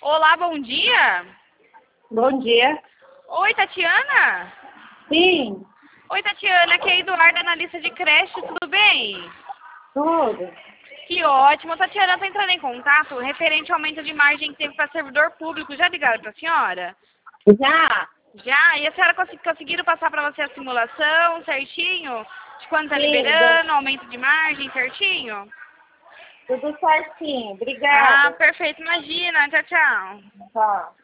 Olá, bom dia. Bom dia. Oi, Tatiana? Sim, Oi, Tatiana, aqui é a Eduarda, analista de creche, tudo bem? tudo. Que ótimo. Tatiana, tô entrando em contato referente ao aumento de margem que teve para servidor público. Já ligaram para a senhora? Já? Já? E a senhora conseguiram passar para você a simulação certinho? De quanto tá Sim, liberando, aumento de margem certinho? tudo certinho. Ah, Obrigada. perfeito. Imagina. Tchau, tchau. Tá.